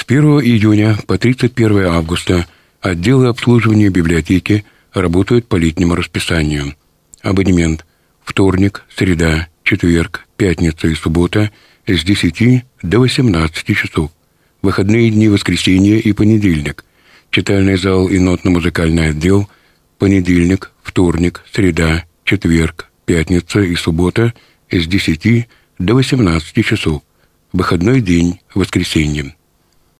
1 июня по 31 августа отделы обслуживания библиотеки работают по летнему расписанию. Абонемент: вторник, среда, четверг, пятница и суббота с 10 до 18 часов. Выходные дни — воскресенье и понедельник. Читальный зал и нотно-музыкальный отдел — понедельник, вторник, среда, четверг, пятница и суббота с 10 до 18 часов. Выходной день — воскресенье.